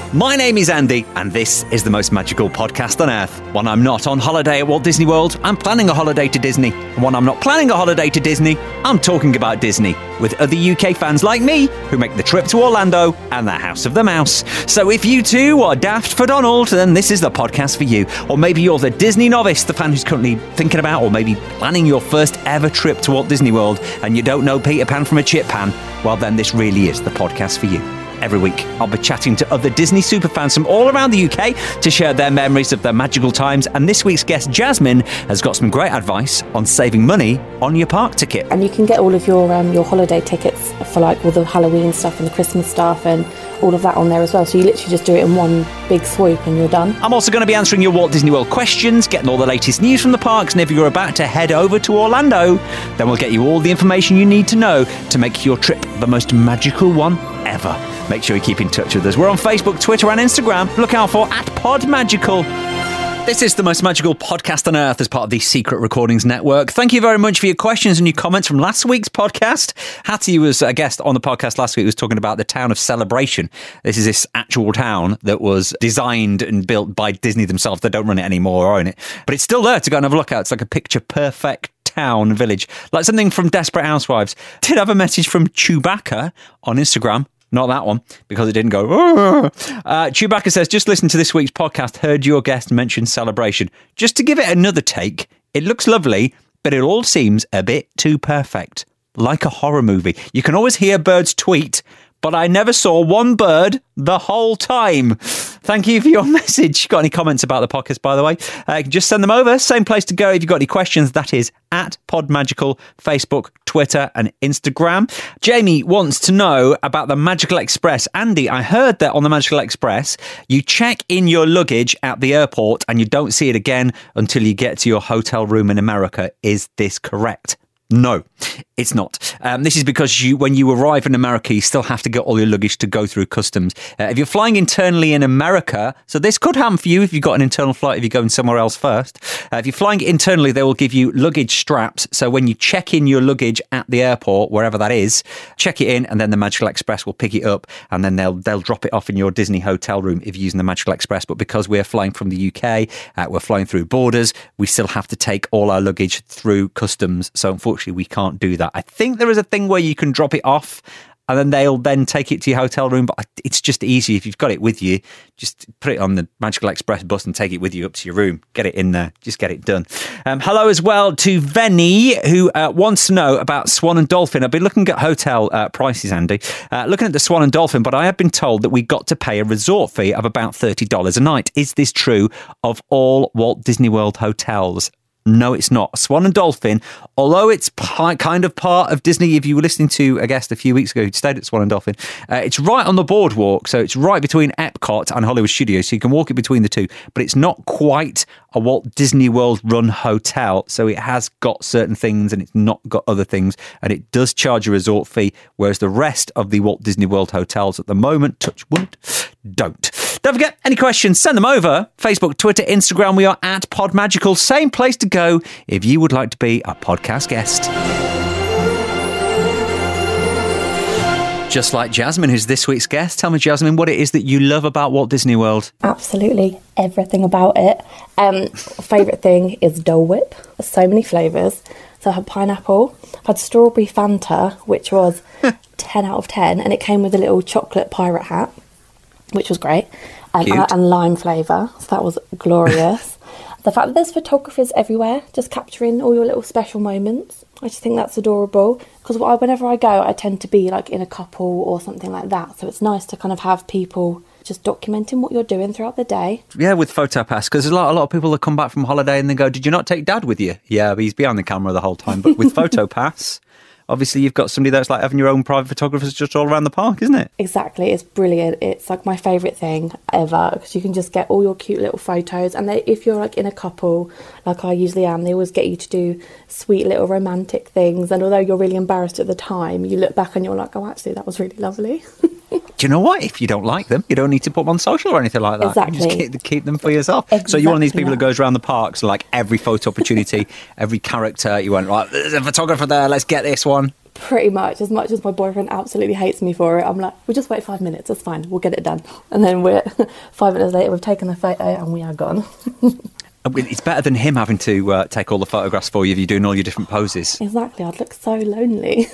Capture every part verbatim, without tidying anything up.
My name is Andy, and this is the most magical podcast on earth. When I'm not on holiday at Walt Disney World, I'm planning a holiday to Disney. And when I'm not planning a holiday to Disney, I'm talking about Disney with other U K fans like me who make the trip to Orlando and the House of the Mouse. So if you too are daft for Donald, then this is the podcast for you. Or maybe you're the Disney novice, the fan who's currently thinking about or maybe planning your first ever trip to Walt Disney World and you don't know Peter Pan from a chip pan. Well, then this really is the podcast for you. Every week, I'll be chatting to other Disney superfans from all around the U K to share their memories of their magical times. And this week's guest, Jasmine, has got some great advice on saving money on your park ticket. And you can get all of your um, your holiday tickets for like all the Halloween stuff and the Christmas stuff and all of that on there as well. So you literally just do it in one big swoop and you're done. I'm also going to be answering your Walt Disney World questions, getting all the latest news from the parks. And if you're about to head over to Orlando, then we'll get you all the information you need to know to make your trip the most magical one ever. Make sure you keep in touch with us. We're on Facebook, Twitter and Instagram. Look out for at PodMagical. This is the most magical podcast on earth as part of the Secret Recordings Network. Thank you very much for your questions and your comments from last week's podcast. Hattie was a guest on the podcast last week, was talking about the town of Celebration. This is this actual town that was designed and built by Disney themselves. They don't run it anymore or own it. But it's still there to go and have a look at. It's like a picture perfect town, village, like something from Desperate Housewives. Did have a message from Chewbacca on Instagram. Not that one, because it didn't go. Uh, Chewbacca says, just listen to this week's podcast, heard your guest mention Celebration. Just to give it another take, it looks lovely, but it all seems a bit too perfect. Like a horror movie. You can always hear birds tweet, but I never saw one bird the whole time. Thank you for your message. Got any comments about the podcast, by the way? Uh, just send them over. Same place to go if you've got any questions. That is at PodMagical, Facebook, Twitter and Instagram. Jamie wants to know about the Magical Express. Andy, I heard that on the Magical Express, you check in your luggage at the airport and you don't see it again until you get to your hotel room in America. Is this correct? No, it's not. Um, this is because you, when you arrive in America, you still have to get all your luggage to go through customs. Uh, if you're flying internally in America, so this could happen for you if you've got an internal flight, if you're going somewhere else first. Uh, if you're flying internally, they will give you luggage straps. So when you check in your luggage at the airport, wherever that is, check it in and then the Magical Express will pick it up and then they'll they'll drop it off in your Disney hotel room if you're using the Magical Express. But because we're flying from the U K, uh, we're flying through borders, we still have to take all our luggage through customs. So unfortunately, we can't do that. I think there is a thing where you can drop it off and then they'll then take it to your hotel room, but it's just easy if you've got it with you, just put it on the Magical Express bus and take it with you up to your room, get it in there, just get it done. Um, hello as well to Venny, who uh, wants to know about Swan and Dolphin. I've been looking at hotel uh, prices, Andy, uh, looking at the Swan and Dolphin, but I have been told that we got to pay a resort fee of about thirty dollars a night. Is this true of all Walt Disney World hotels? No, it's not. Swan and Dolphin, although it's pi- kind of part of Disney, if you were listening to a guest a few weeks ago who stayed at Swan and Dolphin, uh, it's right on the boardwalk, so it's right between Epcot and Hollywood Studios, so you can walk it between the two, but it's not quite a Walt Disney World run hotel, so it has got certain things and it's not got other things, and it does charge a resort fee, whereas the rest of the Walt Disney World hotels at the moment, touch wood, don't. Don't forget, any questions, send them over. Facebook, Twitter, Instagram, we are at PodMagical. Same place to go if you would like to be a podcast guest. Just like Jasmine, who's this week's guest. Tell me, Jasmine, what it is that you love about Walt Disney World. Absolutely everything about it. Um, favourite thing is Dole Whip. There's so many flavours. So I had pineapple, I had strawberry Fanta, which was ten out of ten, and it came with a little chocolate pirate hat, which was great, um, and, and lime flavour, so that was glorious. The fact that there's photographers everywhere, just capturing all your little special moments, I just think that's adorable, because whenever I go, I tend to be like in a couple or something like that, so it's nice to kind of have people just documenting what you're doing throughout the day. Yeah, with PhotoPass, because there's a lot, a lot of people that come back from holiday and they go, did you not take Dad with you? Yeah, but he's behind the camera the whole time, but with PhotoPass... Obviously, you've got somebody that's like having your own private photographers just all around the park, isn't it? Exactly. It's brilliant. It's like my favourite thing ever, because you can just get all your cute little photos. And they, if you're like in a couple, like I usually am, they always get you to do sweet little romantic things. And although you're really embarrassed at the time, you look back and you're like, oh, actually, that was really lovely. Do you know what? If you don't like them, you don't need to put them on social or anything like that. Exactly. You just keep, keep them for yourself. Exactly. So you're one of these people that goes around the parks, like every photo opportunity, every character, you went, right, there's a photographer there, let's get this one. Pretty much. As much as my boyfriend absolutely hates me for it, I'm like, we'll just wait five minutes, it's fine, we'll get it done. And then we're five minutes later, we've taken the photo and we are gone. It's better than him having to uh, take all the photographs for you if you're doing all your different poses. Exactly, I'd look so lonely.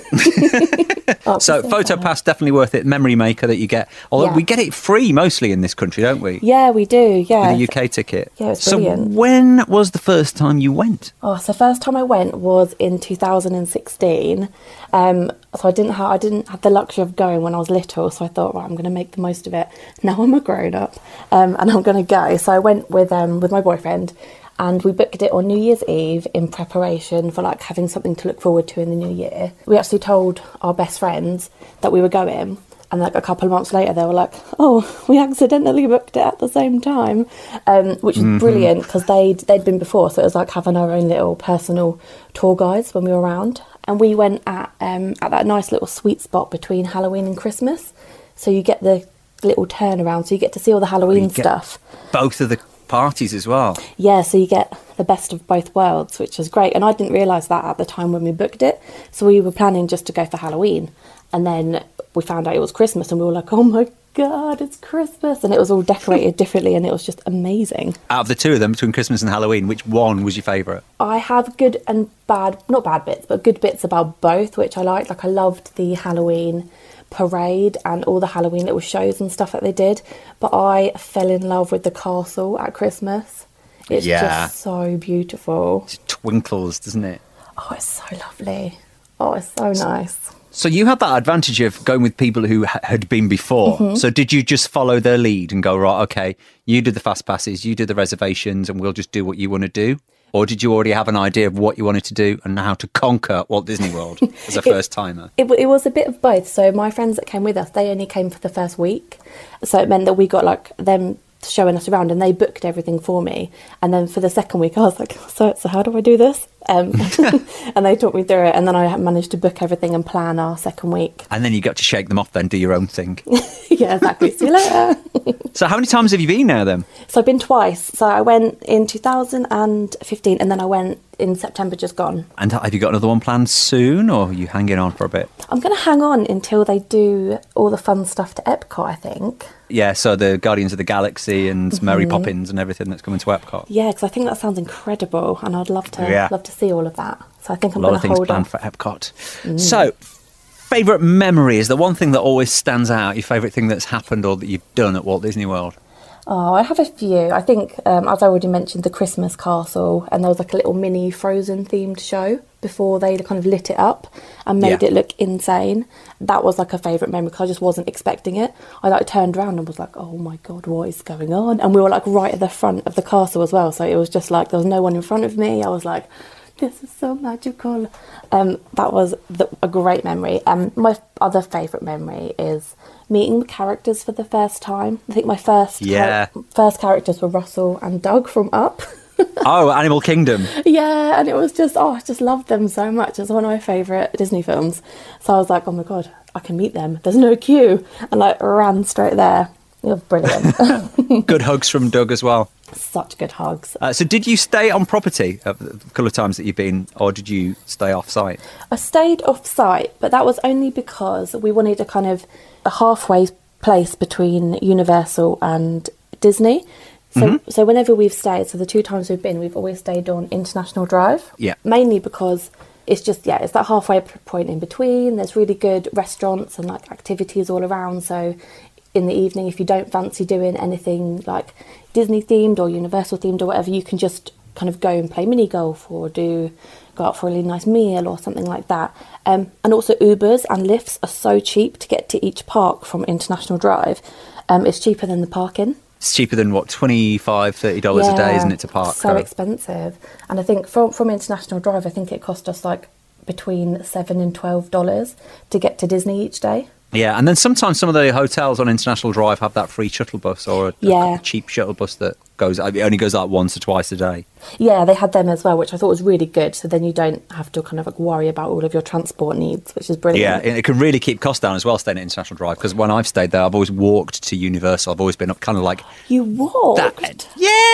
Oh, So, so Photo sad. Pass, definitely worth it. Memory maker that you get. Although Yeah. we get it free mostly in this country, don't we? Yeah, we do, yeah. With a U K ticket. Yeah, it's so brilliant. when was the first time you went? Oh, so first time I went was in two thousand sixteen. Um, so I didn't have I didn't have the luxury of going when I was little. So I thought, right, I'm going to make the most of it. Now I'm a grown up, um, and I'm going to go. So I went with um with my boyfriend, and we booked it on New Year's Eve in preparation for like having something to look forward to in the new year. We actually told our best friends that we were going. And like a couple of months later, they were like, "Oh, we accidentally booked it at the same time," um, which is Mm-hmm. brilliant because they'd they'd been before, so it was like having our own little personal tour guides when we were around. And we went at um, at that nice little sweet spot between Halloween and Christmas, so you get the little turnaround, so you get to see all the Halloween You get stuff. Both of the parties as well. Yeah, so you get the best of both worlds, which is great. And I didn't realise that at the time when we booked it, so we were planning just to go for Halloween, and then we found out it was Christmas, and we were like, "Oh my God, it's Christmas!" And it was all decorated differently, and it was just amazing. Out of the two of them, between Christmas and Halloween, which one was your favourite? I have good and bad, not bad bits, but good bits about both, which I liked. Like I loved the Halloween parade and all the Halloween little shows and stuff that they did. But I fell in love with the castle at Christmas. It's Yeah. just so beautiful. It twinkles, doesn't it? Oh, it's so lovely. Oh, it's so nice. So you had that advantage of going with people who ha- had been before. Mm-hmm. So did you just follow their lead and go, right, okay, you do the fast passes, you do the reservations, and we'll just do what you want to do? Or did you already have an idea of what you wanted to do and how to conquer Walt Disney World as a first timer? It, w- it was a bit of both. So my friends that came with us, they only came for the first week. So it meant that we got like them showing us around, and they booked everything for me. And then for the second week, I was like, so, so how do I do this? Um, and they talked me through it. And then I managed to book everything and plan our second week. And then you got to shake them off then, do your own thing. Yeah, exactly. See you later. So how many times have you been now then? So I've been twice. So I went in two thousand fifteen, and then I went in September just gone. And have you got another one planned soon, or are you hanging on for a bit? I'm going to hang on until they do all the fun stuff to Epcot, I think. Yeah, so the Guardians of the Galaxy and Mm-hmm. Mary Poppins and everything that's coming to Epcot. Yeah, because I think that sounds incredible, and I'd love to Yeah. love to see all of that. So I think A I'm lot going of to things hold planned off. for Epcot. So, favourite memory is the one thing that always stands out, your favourite thing that's happened or that you've done at Walt Disney World? Oh, I have a few. I think, um, as I already mentioned, the Christmas castle, and there was like a little mini Frozen themed show before they kind of lit it up and made Yeah. it look insane. That was like a favourite memory because I just wasn't expecting it. I like turned around and was like, oh my God, what is going on? And we were like right at the front of the castle as well. So it was just like there was no one in front of me. I was like, this is so magical. Um, that was the, a great memory. Um, my other favourite memory is meeting the characters for the first time. I think my first Yeah. first characters were Russell and Doug from Up. Oh, Animal Kingdom. Yeah, and it was just, oh, I just loved them so much. It's one of my favourite Disney films. So I was like, oh my God, I can meet them. There's no queue. And like ran straight there. It was brilliant. Good hugs from Doug as well. Such good hugs. Uh, so did you stay on property a couple of times that you've been, or did you stay off site? I stayed off site, but that was only because we wanted a kind of a halfway place between Universal and Disney. So, Mm-hmm. so whenever we've stayed, so the two times we've been, we've always stayed on International Drive. Yeah. Mainly because it's just, yeah, it's that halfway p- point in between. There's really good restaurants and like activities all around. So in the evening, if you don't fancy doing anything like Disney themed or Universal themed or whatever, you can just kind of go and play mini golf or do go out for a really nice meal or something like that. Um, and also Ubers and lifts are so cheap to get to each park from International Drive. Um, it's cheaper than the parking. It's cheaper than, what, twenty-five dollars, thirty dollars a day, Yeah, isn't it, to park? So go? expensive. And I think from from International Drive, I think it cost us like between seven and twelve dollars to get to Disney each day. Yeah, and then sometimes some of the hotels on International Drive have that free shuttle bus or a, Yeah. a cheap shuttle bus that goes, it only goes like once or twice a day. Yeah, they had them as well, which I thought was really good. So then you don't have to kind of like worry about all of your transport needs, which is Yeah, brilliant. it it can really keep costs down as well, staying at International Drive, because when I've stayed there, I've always walked to Universal. I've always been up kind of like You walked? that.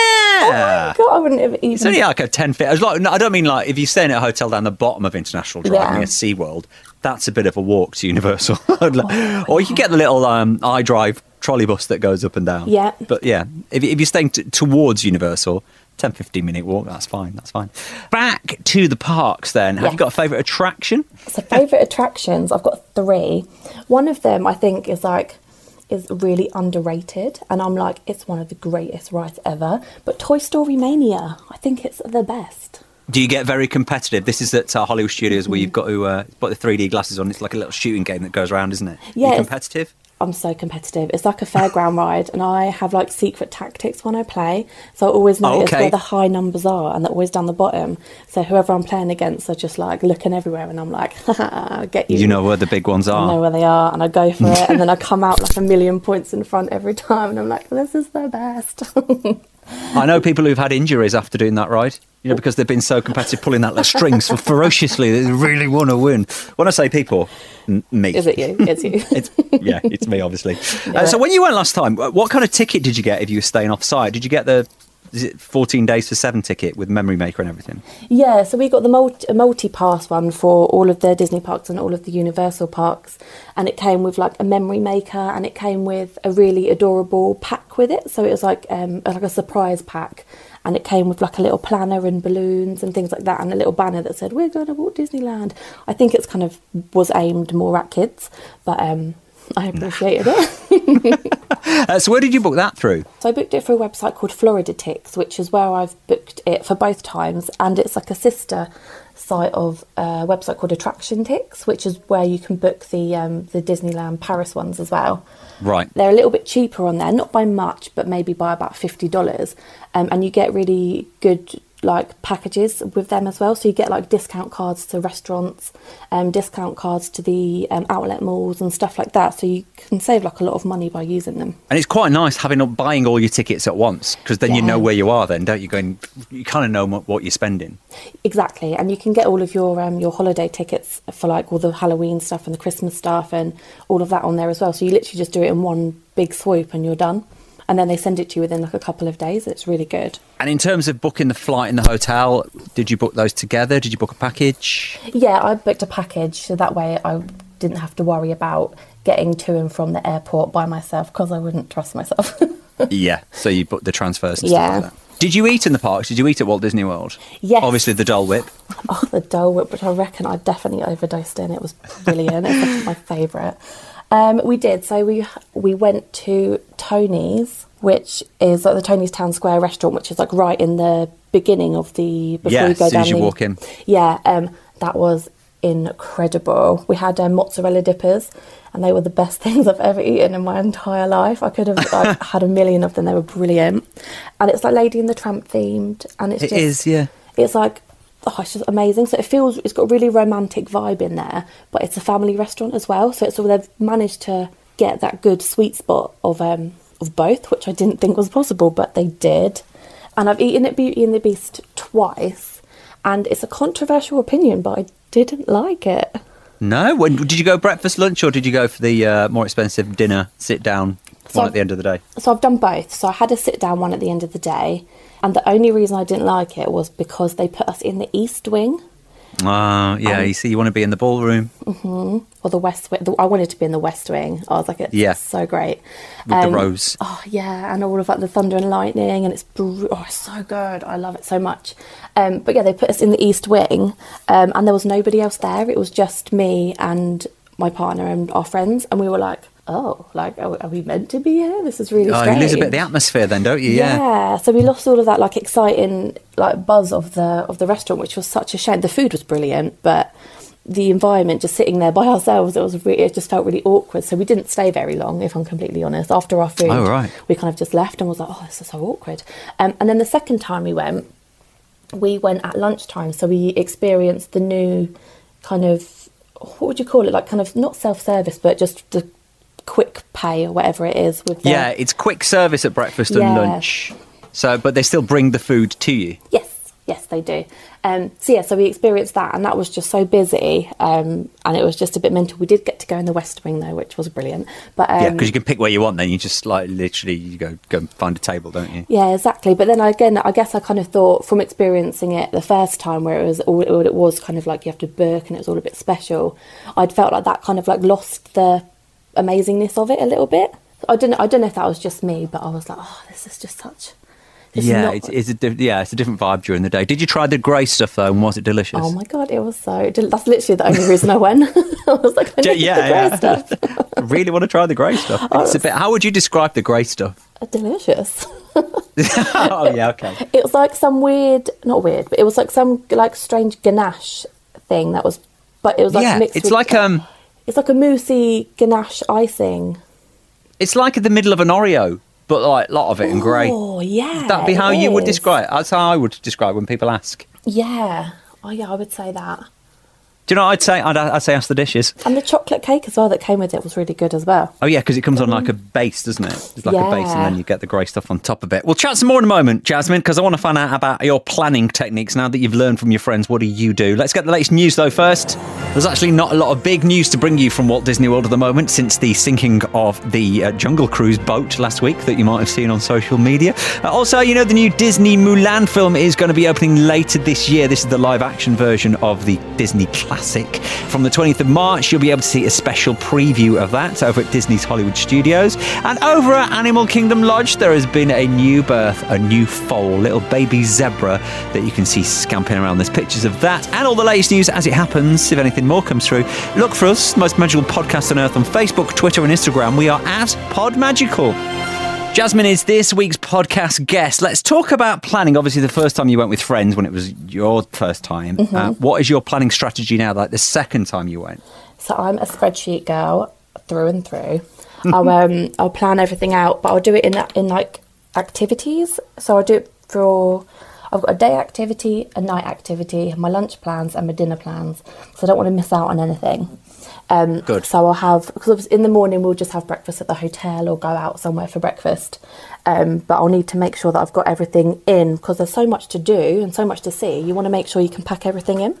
Yeah! God, I wouldn't have even... It's only like a ten feet. It's like, no, I don't mean like if you're staying at a hotel down the bottom of International Drive Yeah. near SeaWorld, That's a bit of a walk to Universal. Or you can get the little um, iDrive trolley bus that goes up and down. Yeah. But yeah, if, if you're staying t- towards Universal, ten, fifteen minute walk, that's fine, that's fine. Back to the parks then. Have Yeah. you got a favourite attraction? So favourite attractions, I've got three. One of them I think is like, is really underrated. And I'm like, it's one of the greatest rides ever. But Toy Story Mania, I think it's the best. Do you get very competitive? This is at uh, Hollywood Studios where you've got to uh, put the three D glasses on. It's like a little shooting game that goes around, isn't it? Yeah, Are you it's- competitive? I'm so competitive. It's like a fairground ride, and I have like secret tactics when I play. So I always Oh, notice okay. where the high numbers are, and they're always down the bottom. So whoever I'm playing against are just like looking everywhere, and I'm like, haha, get you. You know where the big ones I know are. where they are, and I go for it, and then I come out like a million points in front every time, and I'm like, this is the best. I know people who've had injuries after doing that ride, you know, because they've been so competitive pulling that strings for ferociously. They really want to win. When I say people, n- me. Is it you? It's you. It's, yeah, it's me, obviously. Uh, so when you went last time, what kind of ticket did you get if you were staying off site? Did you get the is it fourteen days for seven ticket with Memory Maker and everything? Yeah, so we got the multi, a multi-pass one for all of the Disney parks and all of the Universal parks, and it came with like a memory maker, and it came with a really adorable pack with it. So it was like um, like a surprise pack, and it came with like a little planner and balloons and things like that, and a little banner that said, "We're going to Walt Disneyland." I think it's kind of was aimed more at kids, but um, I appreciated it. Uh, so where did you book that through? So I booked it for a website called Florida Tix, which is where I've booked it for both times, and it's like a sister site of a website called Attraction Tix, which is where you can book the um, the Disneyland Paris ones as well. Right. They're a little bit cheaper on there, not by much, but maybe by about fifty dollars, um, and you get really good like packages with them as well. So you get like discount cards to restaurants, um, discount cards to the um, outlet malls and stuff like that. So you can save like a lot of money by using them. And it's quite nice having buying all your tickets at once, because then you Yeah. know where you are then, don't you? Going, you kind of know what, what you're spending. Exactly, and you can get all of your um, your holiday tickets for like all the Halloween stuff and the Christmas stuff and all of that on there as well. So you literally just do it in one big swoop and you're done. And then they send it to you within like a couple of days. It's really good. And in terms of booking the flight and the hotel, did you book those together? Did you book a package? Yeah, I booked a package so that way I didn't have to worry about getting to and from the airport by myself, because I wouldn't trust myself. Yeah. So you booked the transfers and Yeah. stuff like that. Did you eat in the parks? Did you eat at Walt Disney World? Yes. Obviously the Dole Whip. Oh, the Dole Whip, which I reckon I definitely overdosed in. It was brilliant. It's like my favourite. Um, we did. So we we went to Tony's, which is like the Tony's Town Square restaurant, which is like right in the beginning of the before Yeah, you go as soon down as you the, walk in. Yeah, um, that was incredible. We had um, mozzarella dippers, and they were the best things I've ever eaten in my entire life. I could have like, had a million of them. They were brilliant, and it's like Lady and the Tramp themed, and it's It just is, yeah. it's like, oh, it's just amazing. So it feels, it's got a really romantic vibe in there, but it's a family restaurant as well. So it's all, they've managed to get that good sweet spot of um of both, which I didn't think was possible, but they did. And I've eaten at Beauty and the Beast twice, and it's a controversial opinion, but I didn't like it. No? When, did you go breakfast, lunch, or did you go for the uh, more expensive dinner, sit down So one I've- at the end of the day? So I've done both. So I had a sit down one at the end of the day, and the only reason I didn't like it was because they put us in the East Wing. Uh, yeah, Um, you see, you want to be in the ballroom Or the West Wing. The, I wanted to be in the West Wing. I was like, it's Yeah. so great. with Um, the rose. Oh, yeah. And all of like the thunder and lightning. And it's, br- oh, it's so good. I love it so much. Um, but yeah, they put us in the East Wing. Um, and there was nobody else there. It was just me and my partner and our friends. And we were like, oh, like, are, are we meant to be here? This is really Oh, you strange. lose a bit of the atmosphere then, don't you? Yeah. Yeah, so we lost all of that like exciting like buzz of the of the restaurant, which was such a shame. The food was brilliant, but the environment, just sitting there by ourselves, it was really, it just felt really awkward. So we didn't stay very long, if I'm completely honest. After our food, Oh, right. we kind of just left and was like, oh, this is so awkward. Um, and then the second time we went, we went at lunchtime, so we experienced the new kind of, what would you call it? Like kind of not self-service, but just the quick pay or whatever it is with the, Yeah, it's quick service at breakfast and Yeah. lunch. So, but they still bring the food to you. Yes. Yes, they do. Um, so yeah, so we experienced that, and that was just so busy, um, and it was just a bit mental. We did get to go in the West Wing though, which was brilliant. But um, yeah, because you can pick where you want. Then you just like literally you go go and find a table, don't you? Yeah, exactly. But then again, I guess I kind of thought from experiencing it the first time, where it was all all it was kind of like you have to book, and it was all a bit special. I'd felt like that kind of like lost the amazingness of it a little bit. I don't I don't know if that was just me, but I was like, oh, this is just such. This yeah, not... it's, it's a di- yeah, it's a different vibe during the day. Did you try the grey stuff though, and was it delicious? Oh my god, it was so. That's literally the only reason I went. I was like, I need yeah, the grey yeah. stuff. I really want to try the grey stuff. Oh, It's a bit. How would you describe the grey stuff? Delicious. Oh yeah, okay. It was like some weird, not weird, but it was like some like strange ganache thing that was, but it was like yeah, mixed. it's with, like um, it's like a moussey ganache icing. it's like in the middle of an Oreo, but like a lot of it in grey. Oh yeah, Would that be it how you would is. describe it? That's how I would describe when people ask. Yeah. Oh yeah, I would say that. Do you know what I'd say? I'd, I'd say ask the dishes. And the chocolate cake as well that came with it was really good as well. Oh, yeah, because it comes on like a base, doesn't it? It's like a base and Yeah. then you get the grey stuff on top of it. We'll chat some more in a moment, Jasmine, because I want to find out about your planning techniques now that you've learned from your friends. What do you do? Let's get the latest news, though, first. There's actually not a lot of big news to bring you from Walt Disney World at the moment since the sinking of the uh, Jungle Cruise boat last week that you might have seen on social media. Uh, also, you know, the new Disney Mulan film is going to be opening later this year. This is the live-action version of the Disney classic. From the twentieth of March, you'll be able to see a special preview of that over at Disney's Hollywood Studios. And over at Animal Kingdom Lodge, there has been a new birth, a new foal, little baby zebra that you can see scampering around. There's pictures of that and all the latest news as it happens. If anything more comes through, look for us, the most magical podcast on earth, on Facebook, Twitter and Instagram. We are at Pod Magical. Jasmine is this week's podcast guest. Let's talk about planning. Obviously, the first time you went with friends, when it was your first time. Mm-hmm. Uh, what is your planning strategy now, like the second time you went? So I'm a spreadsheet girl through and through. I'll um I'll plan everything out, but I'll do it in in like activities. So I'll do it for. I've got a day activity, a night activity, my lunch plans and my dinner plans. So I don't want to miss out on anything. Um, Good. So I'll have, because in the morning we'll just have breakfast at the hotel or go out somewhere for breakfast. Um, but I'll need to make sure that I've got everything in, because there's so much to do and so much to see. You want to make sure you can pack everything in.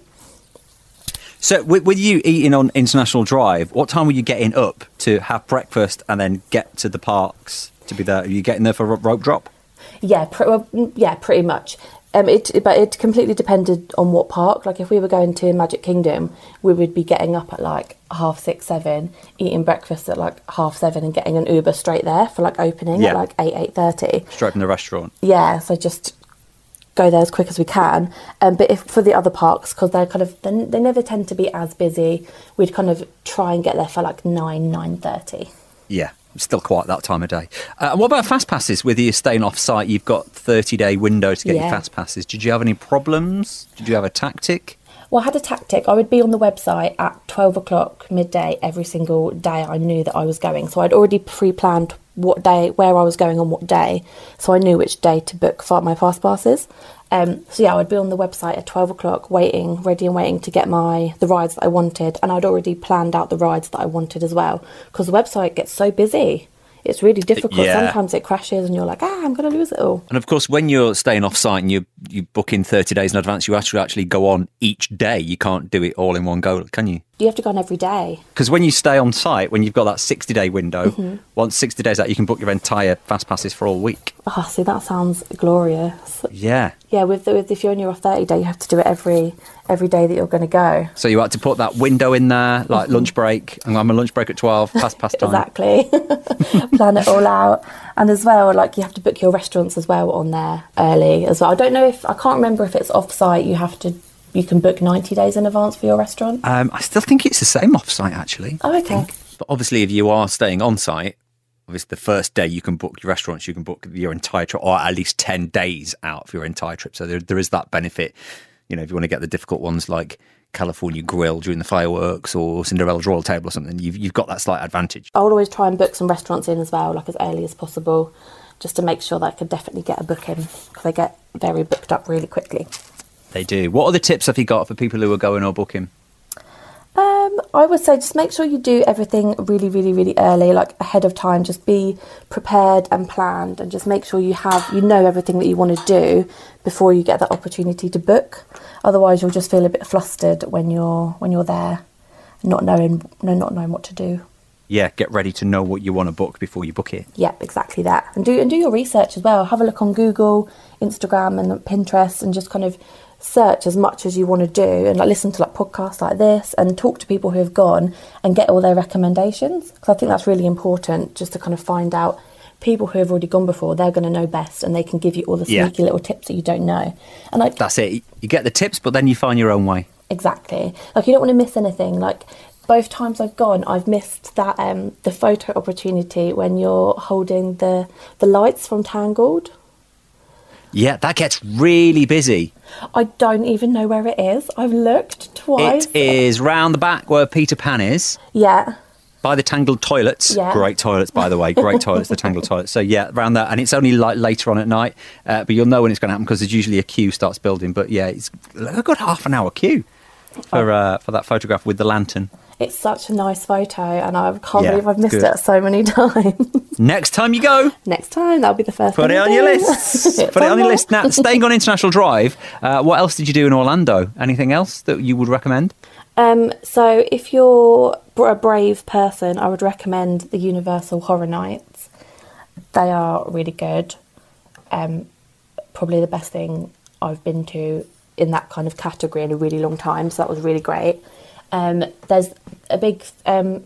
So with, with you eating on International Drive, what time were you getting up to have breakfast and then get to the parks to be there? Are you getting there for a rope drop? Yeah, pre- well, yeah, pretty much. Um, it, but it completely depended on what park. Like if we were going to Magic Kingdom, we would be getting up at like half six, seven, eating breakfast at like half seven, and getting an Uber straight there for like opening Yeah. at like eight, eight thirty. Straight from the restaurant. Yeah, so just go there as quick as we can. Um, but if for the other parks, because they're kind of they, they never tend to be as busy, we'd kind of try and get there for like nine, nine thirty. Yeah. Still quite that time of day. Uh, and what about fast passes? With you staying off site, you've got thirty day window to get Yeah. your fast passes. Did you have any problems? Did you have a tactic? Well, I had a tactic. I would be on the website at twelve o'clock midday every single day I knew that I was going. So I'd already pre-planned what day, where I was going on what day. So I knew which day to book for my fast passes. Um, so yeah, I'd be on the website at twelve o'clock waiting, ready and waiting to get my the rides that I wanted. And I'd already planned out the rides that I wanted as well. Because the website gets so busy. It's really difficult. Yeah. Sometimes it crashes and you're like, ah, I'm going to lose it all. And of course, when you're staying off site and you you book in thirty days in advance, you actually actually go on each day. You can't do it all in one go, can you? You have to go on every day. Because when you stay on site, when you've got that sixty day window, Mm-hmm. once sixty days out, you can book your entire fast passes for all week. Oh, see, that sounds glorious. Yeah. Yeah, with, the, with if you're on your thirty day, you have to do it every every day that you're going to go. So you had to put that window in there, like lunch break. I'm on my lunch break at twelve, past past time. Exactly. Plan it all out. And as well, like you have to book your restaurants as well on there early as well. I don't know if, I can't remember if it's off site, you have to, you can book ninety days in advance for your restaurant. Um, I still think it's the same off site, actually. Oh, I okay. think. But obviously, if you are staying on site, obviously the first day you can book your restaurants, you can book your entire trip, or at least ten days out for your entire trip. So there, there is that benefit. You know, if you want to get the difficult ones like California Grill during the fireworks or Cinderella's Royal Table or something, you've, you've got that slight advantage. I would always try and book some restaurants in as well, like as early as possible, just to make sure that I could definitely get a booking, because they get very booked up really quickly. They do. What other tips have you got for people who are going or booking? Um, I would say just make sure you do everything really, really, really early, like ahead of time. Just be prepared and planned, and just make sure you have, you know, everything that you want to do before you get that opportunity to book. Otherwise, you'll just feel a bit flustered when you're when you're there, not knowing, no, not knowing what to do. Yeah, get ready to know what you want to book before you book it. Yeah, exactly that. And do and do your research as well. Have a look on Google, Instagram, and Pinterest, and just kind of search as much as you want to do, and like listen to like podcasts like this, and talk to people who have gone and get all their recommendations, because I think that's really important, just to kind of find out people who have already gone before. They're going to know best, and they can give you all the sneaky Yeah. little tips that you don't know. And like That's it. You get the tips, but then you find your own way. exactly, like you don't want to miss anything. Like both times I've gone, I've missed that um the photo opportunity when you're holding the the lights from Tangled. Yeah, that gets really busy. I don't even know where it is. I've looked twice. It is round the back where Peter Pan is, Yeah. by the Tangled toilets. Yeah. Great toilets, by the way. Great toilets, the Tangled toilets. So yeah, around that. And it's only like later on at night, uh, but you'll know when it's going to happen because there's usually a queue starts building. But yeah, it's a good half an hour queue for uh, for that photograph with the lantern. It's such a nice photo, and I can't Yeah, believe I've missed good. it so many times. Next time you go, Next time, that'll be the first put thing it I on your do. list. It's Put it on your there. list. Now, staying on International Drive, uh, what else did you do in Orlando? Anything else that you would recommend? Um, so if you're br- a brave person, I would recommend the Universal Horror Nights. They are really good. Um, probably the best thing I've been to in that kind of category in a really long time. So that was really great. Um, there's a big um,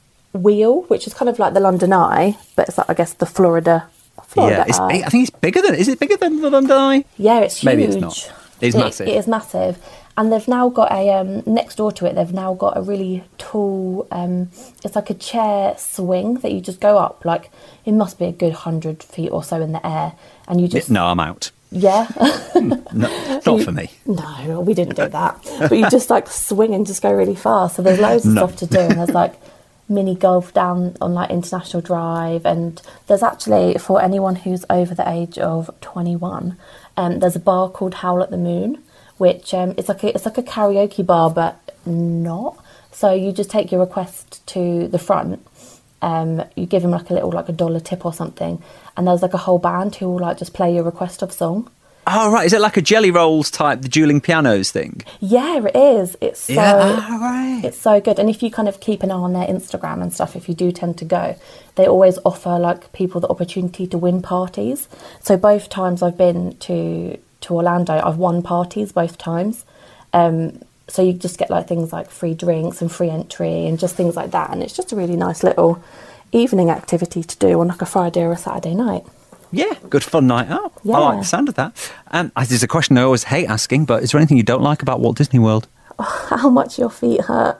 wheel, which is kind of like the London Eye, but it's like, I guess, the Florida. Florida Yeah, it's, Eye. I think it's bigger than. Is it bigger than the London Eye? Yeah, it's huge. Maybe it's not. It's It- massive. It is massive. And they've now got a, um, next door to it, they've now got a really tall, um, it's like a chair swing that you just go up, like, it must be a good hundred feet or so in the air. And you just, No, I'm out. yeah. No, not for me. No, we didn't do that. But you just like swing and just go really fast. So there's loads of No. stuff to do. And there's like mini golf down on like International Drive. And there's actually, for anyone who's over the age of twenty-one, um, there's a bar called Howl at the Moon, which um, it's like a, it's like a karaoke bar, but not. So you just take your request to the front. Um, you give them like a little like a dollar tip or something, and there's like a whole band who will like just play your request of song. Oh, right. Is it like a Jelly Rolls type, the dueling pianos thing? Yeah, it is. It's so Yeah, ah, right. it's so good. And if you kind of keep an eye on their Instagram and stuff, if you do tend to go, they always offer like people the opportunity to win parties. So both times I've been to to Orlando, I've won parties both times. Um, so you just get like things like free drinks and free entry and just things like that. And it's just a really nice little evening activity to do on like a Friday or a Saturday night. Yeah, good fun night out. Yeah. I like the sound of that. Um, there's a question I always hate asking, but is there anything you don't like about Walt Disney World? How much your feet hurt.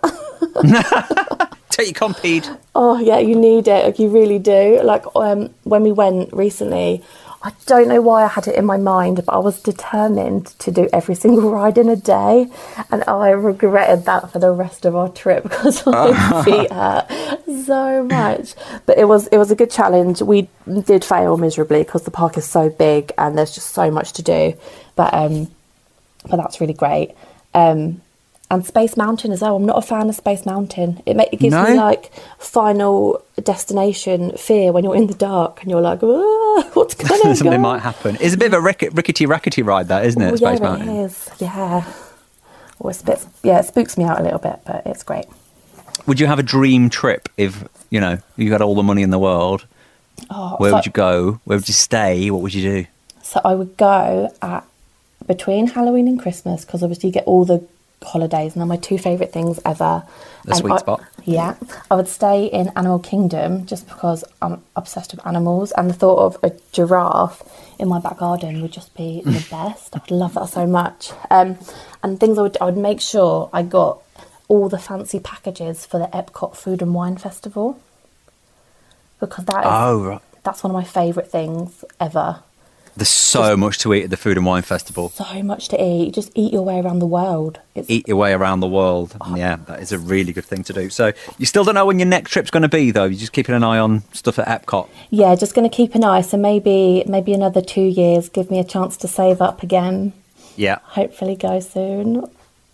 Take your Compeed. Oh yeah, you need it. Like, you really do. Like um, when we went recently, I don't know why I had it in my mind, but I was determined to do every single ride in a day, and I regretted that for the rest of our trip because my feet hurt so much. But it was it was a good challenge. We did fail miserably because the park is so big and there's just so much to do. But um, but that's really great. Um, and Space Mountain as well. I'm not a fan of Space Mountain. It, ma- it gives No? me like Final Destination fear when you're in the dark and you're like, "Ah, what's going on? Something might happen. It's a bit of a rick- rickety rackety ride, that, isn't it? Oh, Space yeah, Mountain. it is. Yeah. Oh, it's a bit, yeah, it spooks me out a little bit, but it's great. Would you have a dream trip if, you know, you had all the money in the world? Oh, Where so, would you go? Where would you stay? What would you do? So I would go at between Halloween and Christmas because obviously you get all the holidays, and they're my two favourite things ever. The And sweet I- spot. Yeah. I would stay in Animal Kingdom just because I'm obsessed with animals, and the thought of a giraffe in my back garden would just be the best. I'd love that so much. Um, and things I would, I would make sure I got all the fancy packages for the Epcot Food and Wine Festival because that is, Oh, right. that's one of my favourite things ever. There's so much to eat at the Food and Wine Festival. So much to eat. Just eat your way around the world. It's Eat your way around the world. Yeah, that is a really good thing to do. So you still don't know when your next trip's going to be, though. You're just keeping an eye on stuff at Epcot. Yeah, just going to keep an eye. So maybe maybe another two years, give me a chance to save up again. Yeah. Hopefully go soon.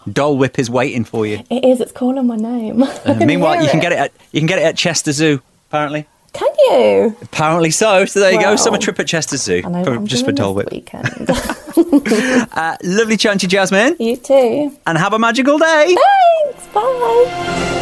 Dole Whip is waiting for you. It is. It's calling my name. Uh, meanwhile, you can get it at you can get it at Chester Zoo. Apparently. Can you? Apparently so. So there you Well, go. Summer trip at Chester Zoo. I know for, what I'm just for doing Dole this Whip. weekend. Uh, lovely chatting to you, Jasmine. You too. And have a magical day. Thanks. Bye.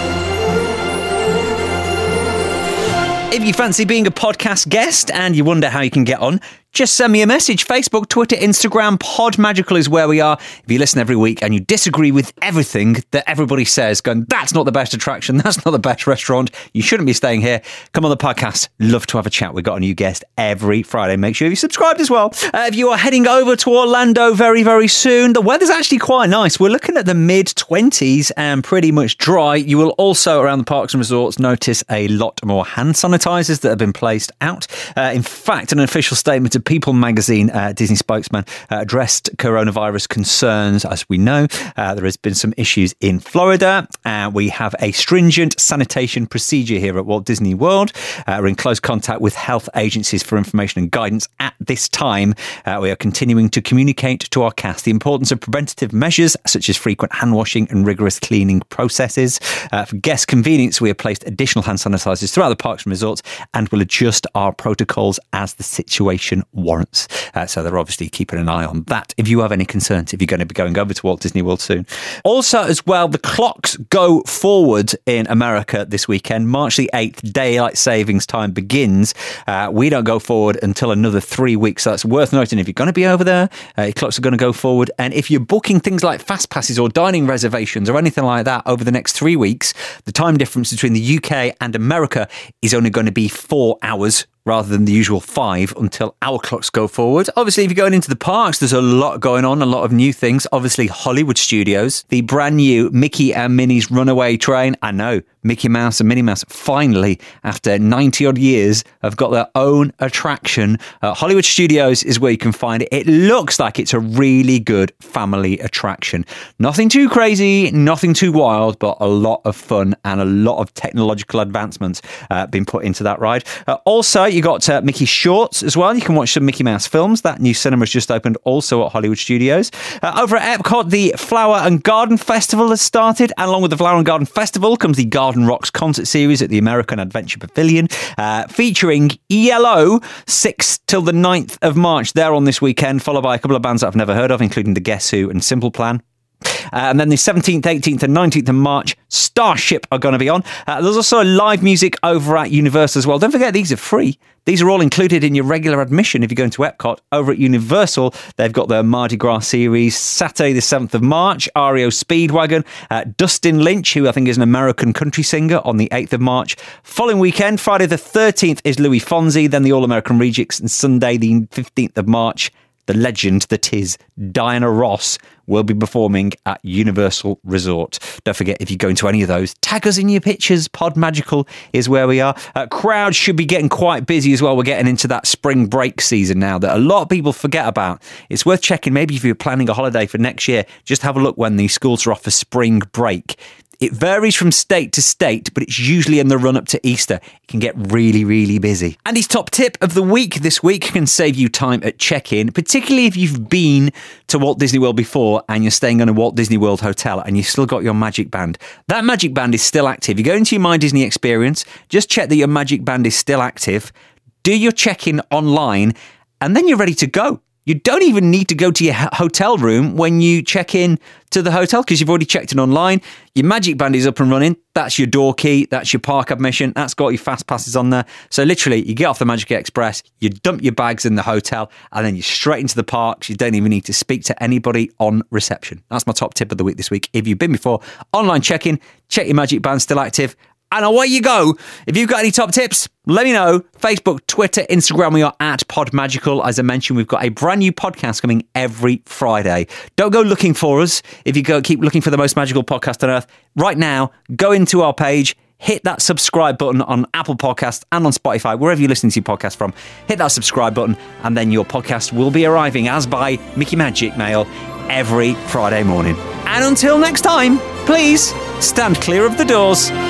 If you fancy being a podcast guest and you wonder how you can get on, just send me a message. Facebook, Twitter, Instagram, Pod Magical is where we are. If you listen every week and you disagree with everything that everybody says, going, that's not the best attraction, that's not the best restaurant, you shouldn't be staying here, come on the podcast. Love to have a chat. We've got a new guest every Friday. Make sure you subscribed as well. Uh, if you are heading over to Orlando very, very soon, the weather's actually quite nice. We're looking at the mid twenties and pretty much dry. You will also, around the parks and resorts, notice a lot more hand sanitizers that have been placed out. Uh, in fact, an official statement of People magazine, uh, Disney spokesman, uh, addressed coronavirus concerns. As we know, uh, there has been some issues in Florida. Uh, we have a stringent sanitation procedure here at Walt Disney World. Uh, we're in close contact with health agencies for information and guidance at this time. Uh, we are continuing to communicate to our cast the importance of preventative measures such as frequent hand washing and rigorous cleaning processes. Uh, for guest convenience, we have placed additional hand sanitizers throughout the parks and resorts and will adjust our protocols as the situation warrants. Uh, so they're obviously keeping an eye on that. If you have any concerns, if you're going to be going over to Walt Disney World soon. Also, as well, the clocks go forward in America this weekend. March the eighth, daylight savings time begins. Uh, we don't go forward until another three weeks. So that's worth noting. If you're going to be over there, uh, your clocks are going to go forward. And if you're booking things like fast passes or dining reservations or anything like that over the next three weeks, the time difference between the U K and America is only going to be four hours rather than the usual five until our clocks go forward. Obviously, if you're going into the parks, there's a lot going on, a lot of new things. Obviously, Hollywood Studios, the brand new Mickey and Minnie's Runaway Train. I know, Mickey Mouse and Minnie Mouse finally, after ninety odd years, have got their own attraction. Uh, Hollywood Studios is where you can find it. It looks like it's a really good family attraction. Nothing too crazy, nothing too wild, but a lot of fun and a lot of technological advancements uh, being put into that ride. Uh, also, you got uh, Mickey Shorts as well. You can watch some Mickey Mouse films. That new cinema has just opened also at Hollywood Studios. Uh, over at Epcot, the Flower and Garden Festival has started. And along with the Flower and Garden Festival comes the Garden Rocks concert series at the American Adventure Pavilion, uh, featuring Yellow, sixth till the ninth of March. They're on this weekend, followed by a couple of bands that I've never heard of, including The Guess Who and Simple Plan. Uh, and then the seventeenth, eighteenth and nineteenth of March, Starship are going to be on. Uh, there's also live music over at Universal as well. Don't forget, these are free. These are all included in your regular admission if you're going to Epcot. Over at Universal, they've got their Mardi Gras series. Saturday the seventh of March, R E O Speedwagon. Uh, Dustin Lynch, who I think is an American country singer, on the eighth of March. Following weekend, Friday the thirteenth is Louis Fonsi, then the All-American Rejects. And Sunday the fifteenth of March, the legend that is Diana Ross will be performing at Universal Resort. Don't forget, if you go into any of those, tag us in your pictures. Pod Magical is where we are. Uh, crowds should be getting quite busy as well. We're getting into that spring break season now that a lot of people forget about. It's worth checking. Maybe if you're planning a holiday for next year, just have a look when the schools are off for spring break. It varies from state to state, but it's usually in the run-up to Easter. It can get really, really busy. Andy's top tip of the week this week can save you time at check-in, particularly if you've been to Walt Disney World before and you're staying in a Walt Disney World hotel and you've still got your Magic Band. That Magic Band is still active. You go into your My Disney experience, just check that your Magic Band is still active, do your check-in online, and then you're ready to go. You don't even need to go to your hotel room when you check in to the hotel because you've already checked in online. Your Magic Band is up and running. That's your door key. That's your park admission. That's got your fast passes on there. So literally, you get off the Magic Express, you dump your bags in the hotel, and then you're straight into the parks. You don't even need to speak to anybody on reception. That's my top tip of the week this week. If you've been before, online check-in, check your Magic Band still active. And away you go. If you've got any top tips, let me know. Facebook, Twitter, Instagram, we are at Pod Magical. As I mentioned, we've got a brand new podcast coming every Friday. Don't go looking for us. If you go keep looking for the most magical podcast on earth, right now, go into our page, hit that subscribe button on Apple Podcasts and on Spotify, wherever you're listening to your podcast from. Hit that subscribe button, and then your podcast will be arriving as by Mickey Magic Mail every Friday morning. And until next time, please stand clear of the doors.